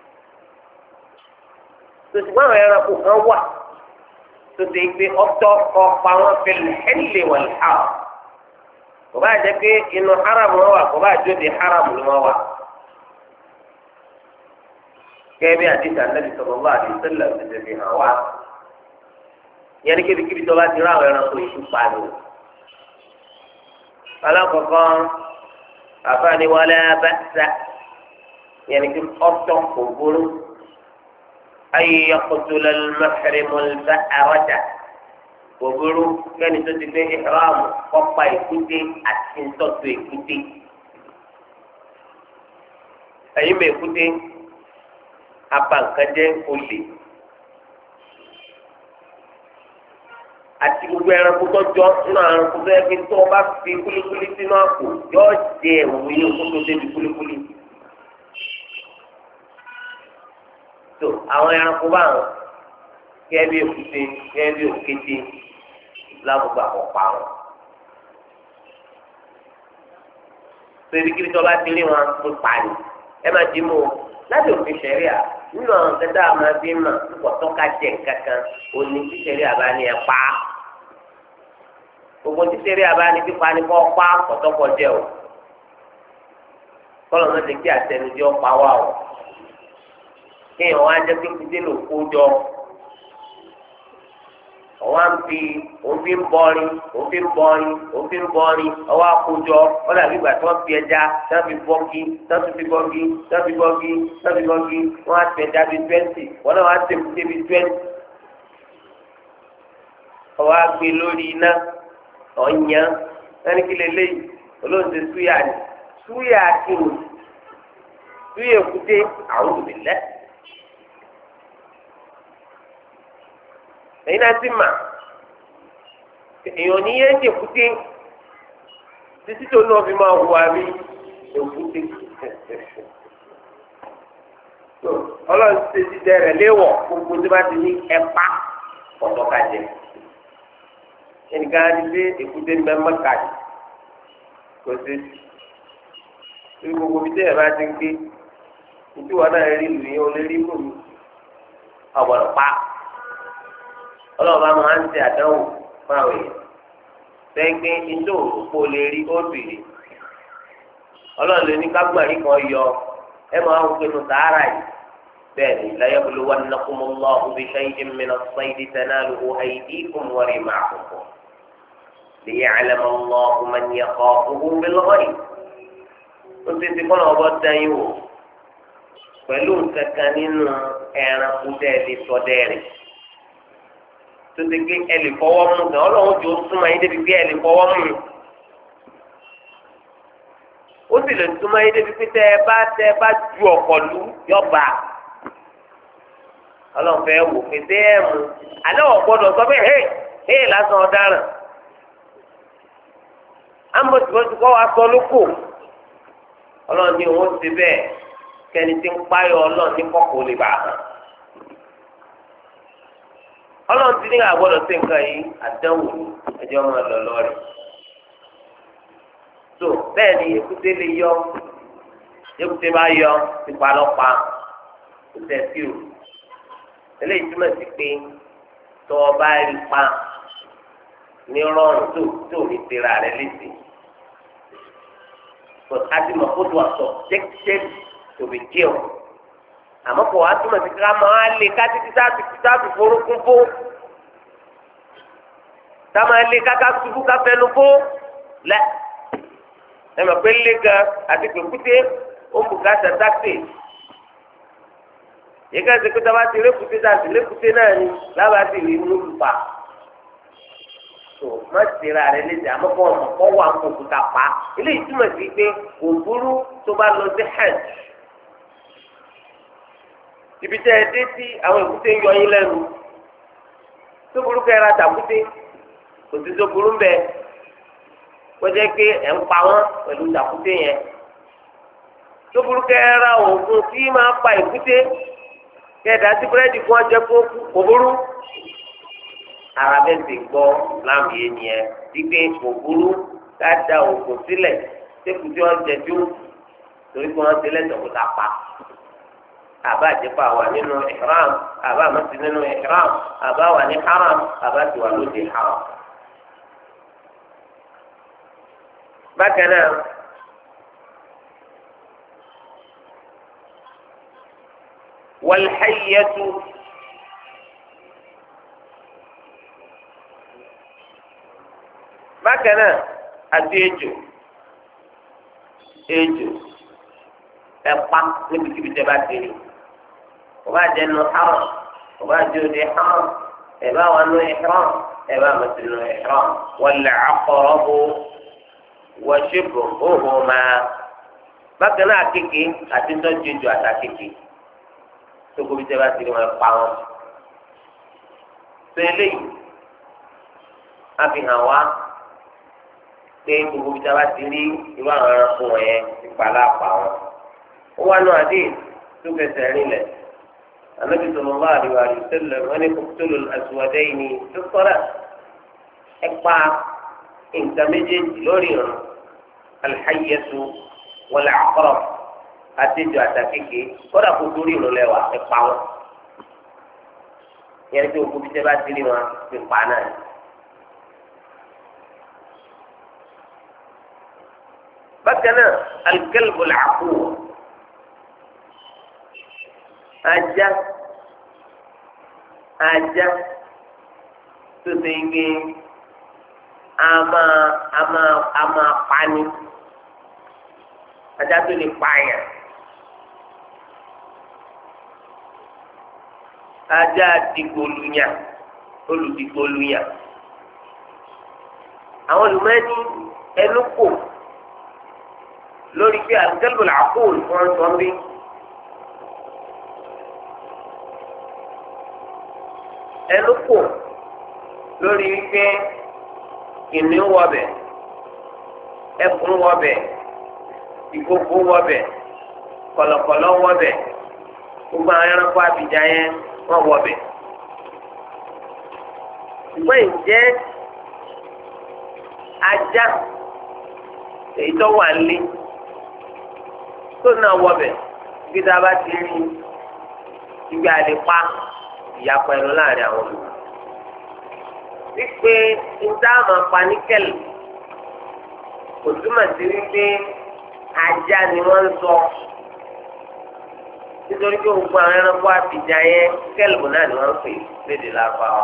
tòṣùgbọ́n àwọn ẹranko kan wà tó ti gbé ọtọ́ ọ̀pá wọn fil hilli wal haram. kò bá jẹ́ pé inú haram wọn wà kò bá jóde haram ni wọn wà. kẹ́bí àdìsí Ànábì sallallahu alaihi wasallam ti tẹ̀lé hàn wá. yẹn ní kébìkébì tó bá ti rá àwọn ẹranko yìí pa ni. alákọ̀ọ́kọ́ àfààní wala ba'sa yẹn ní kí ọ̀tọ̀ kò gbóró. ay yaqtula al-mahrimu al-ba'rata kò gbóró kẹ́ni tó ti gbé ihram kọ́pa èkúté àti ntọ́tù èkúté. ẹ̀yin bẹ̀ èkúté abankadẹ olè àti gbogbo ẹranko tọjọ nínú ẹranko tó yẹ kí tó o bá fi kulikuli sínú àpò yóò jẹ ẹwù yìí kó tó débi kulikuli. tó àwọn ẹranko báwọn kẹ́ bí òkúté kẹ́ bí òkété lábùgbà ọ̀pá wọn. torí kí tó bá ti rí wọn tó parí ẹ máa dì mú láti òfin ṣẹ̀ríà nínú àwọn kẹta àmọ́ bí mà púpọ̀ tọ́ka jẹ kankan òní tí ṣẹ̀ríà bá ní ẹ pa gbogbo tí ṣẹ̀ríà bá ní pípa ní kọ́ pa pọ̀tọ́pọ̀ jẹ o kọ́lọ̀ náà ti kí àtẹnudí ọ̀pá wà o kéèyàn wá jẹ́ pé kúndé ló kó jọ ọwọ́ à ń fi òfin bọ́ọ̀rin òfin bọ́ọ̀rin òfin bọ́ọ̀rin ọwọ́ àkójọ ọ̀là àbígbà tí wọ́n fi ẹja tí wọ́n fi bọ́ọ̀gì tí wọ́n fi bọ́ọ̀gì tí wọ́n fi bọ́ọ̀gì tí wọ́n fi bọ́ọ̀gì wọ́n á ti ẹja bíi twenty wọ́n náà wọ́n á ti èkúté bíi twenty. ọwọ́ àgbè lórí iná ọ̀nyán ẹni kí lè léyìí olóńgbé súyà ni súyà kìnnì súyà èkúté àwọn òbí lẹ́. èyí náà ti mà èèyàn ní yé jèkúté títí tó náà fi máa hùwà rí èkúté ọlọ́run ti ti dẹrẹ̀ léwọ̀ gbogbo tí bá ti ní ẹ̀pá ọ̀tọ̀kadì ẹnìkan á ti dé èkúté ní bẹ́ẹ̀ mọ́kàdì kò sí tí gbogbo bí tẹ́yẹ̀ bá ti ń gbé títí wọn náà rí ìlú yẹn ó lé rí bòmí ọ̀gbọ̀n pa ọlọ́run bá máa ń ṣe àdánwò fún àwọn èèyàn sẹ́gbẹ́ ìjọ òrùkọ lè rí óbìrì ọlọ́run lè ní kágbọ̀n yìí kan yọ ẹ máa ń pinnu sàárà yìí bẹ́ẹ̀ ni layabluwannakumullahu bishay'in minas saydi tanaluhu aydikum wa rimahukum liya'lama Allahu man yakhafuhu bil ghaib ó ti ti kọ́nà ọbọ̀ dání wò pẹ̀lú kankan nínú ẹranko dẹ́ẹ̀lì sọdẹ́rì tó ti gbé ẹlì fọwọ́ mú gan ọlọ́run jò súnmọ́ yín débi gbé ẹlì fọwọ́ mú ó sì lè súnmọ́ yín débi pé tẹ́ ẹ bá tẹ́ ẹ bá ju ọ̀pọ̀ lu yọba ọlọ́run fẹ́ wò pé tẹ́ ẹ mú alẹ́ wọ̀ gbọ́dọ̀ sọ pé hey hey lásán ọ̀daràn ambosibosi kọ́ wa sọ lóko ọlọ́run ní òun ti bẹ́ẹ̀ kẹ́ni tí ń páyọ̀ ọlọ́run ní kọ́kọ́ lè bá a hàn ọlọ́run ti ní àgbọ̀dọ̀ sí nǹkan yìí àdánwò ní ẹjọ́ máa lọ lọ́rẹ̀ tó bẹ́ẹ̀ ni èkúté lè yọ èkúté bá yọ ìpalọ́pa kò tẹ̀ sí o eléyìí túmọ̀ sí pé tó o bá rí pa ní rọrùn tó tó ní tera rẹ létí kò á ti mọ̀ kó tó àtọ̀ tẹ́kítẹ́ tòbí díẹ̀ o àmọ́ kò wá túmọ̀ sí ká máa lé ká títí táàbì táàbì forúkún bó ká máa lé káká ṣubú ká fẹnu bó lẹ ẹ mọ̀ pé lé gan àti pèkúté ó ń bùkátà táàpì yìí ká ṣe pé tá a bá ti rékúté tá a ti rékúté náà ni lábàá ti rí inú lùpà tó má ti ra rẹ léde àmọ́ kọ́ ọmọ kọ́ wà ń kó kúta pa eléyìí túmọ̀ sí pé kò burú tó bá lọ sí hajj ibi tẹ́ ẹ dé sí àwọn èkúté ń yọ yín lẹ́nu tó burú kẹ́ ẹ ra tàkúté kò sí tó burú ń bẹ kó jẹ́ pé ẹ̀ ń pa wọ́n pẹ̀lú tàkúté yẹn tó burú kẹ́ ẹ ra oògùn tí máa pa èkúté kẹ́ ẹ dá sí búrẹ́dì fún ọjọ́ kó kò burú ara bẹ́ẹ̀ ti gbọ́ láàmú yẹn nìyẹn wípé kò burú ká da oògùn sílẹ̀ tẹ́kùtì ọ̀jẹ̀ tó torí pé wọ́n ti lẹ́tọ̀ọ́ kó ta pa. àbá àjẹpọ̀ àwà nínú ihram àbá àmọ́sí nínú ihram àbá wà ní haram àbá ti wà lóde haram. bákan náà wal hayyatu bákan náà àti ejò ejò ẹ̀pá níbikíbi tẹ́ bá ti rí o bá jẹ́ nu haram o bá jẹ́ òde haram ẹ̀ bá wà nù ihram ẹ̀ bá wà nù ihram wal aqrabu wa shibhuhuma bákan náà kéèké àti tọ́jú ejò àtàkéèké tó kó bí tẹ́ bá ti rí wọn pa wọn. sọ eléyìí á fi hàn wá pé gbogbo bí tẹ́ bá ti rí irú àwọn ẹranko wọ̀nyẹn ti pa láàpá wọn. ó wá nù àdé tó fẹsẹ̀ rinlẹ̀ النبي صلى الله عليه وسلم أن يقتل الأسودين في الصلاة إقطاع إن تمجد لوريون الحية والعقرب أتجو أتاكيكي ولا قدورين لوا إقطاعون يعني في وقوف سبات سنين في القعنان بكنا الكلب العقور أجا أجا تسيكي أما أما أما باني أجا تولي بايا أجا ديكولونيا أولو ديكولونيا أولو ماني أنوكو lórí pé àlùkẹ́lù làákùn wọn sọ bí. ẹnu kò lórí pé kìnìún wọbẹ̀ ẹkùn wọbẹ̀ ìkókó wọbẹ̀ kọ̀lọ̀kọ̀lọ̀ wọbẹ̀ gbogbo àwọn ẹranko àbíjà yẹn wọ́n wọbẹ̀. ṣùgbọ́n ìjẹ́ ajá èyí tó wà lé tó náà wọbẹ̀ gbígbá bá ti rí ibi àlepa ìyàpọ̀ ẹnu láàrin àwọn olùkọ́. wípé ìdáàmú panikẹ́lì kò túmọ̀ sí wípé ajá ni wọ́n ń sọ nítorí pé gbogbo àwọn ẹranko àbíjà yẹn kẹ́lìbù náà ni wọ́n ń pè lédè lápá.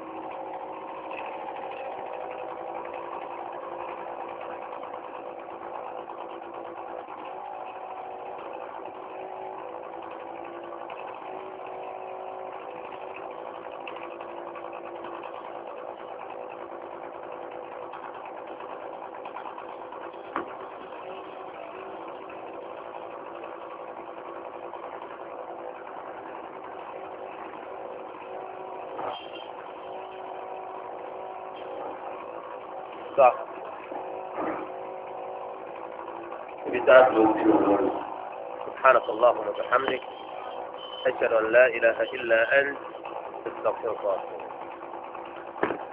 صح سبحانك اللهم وبحمدك أشهد أن لا إله إلا أنت أستغفرك وأتوب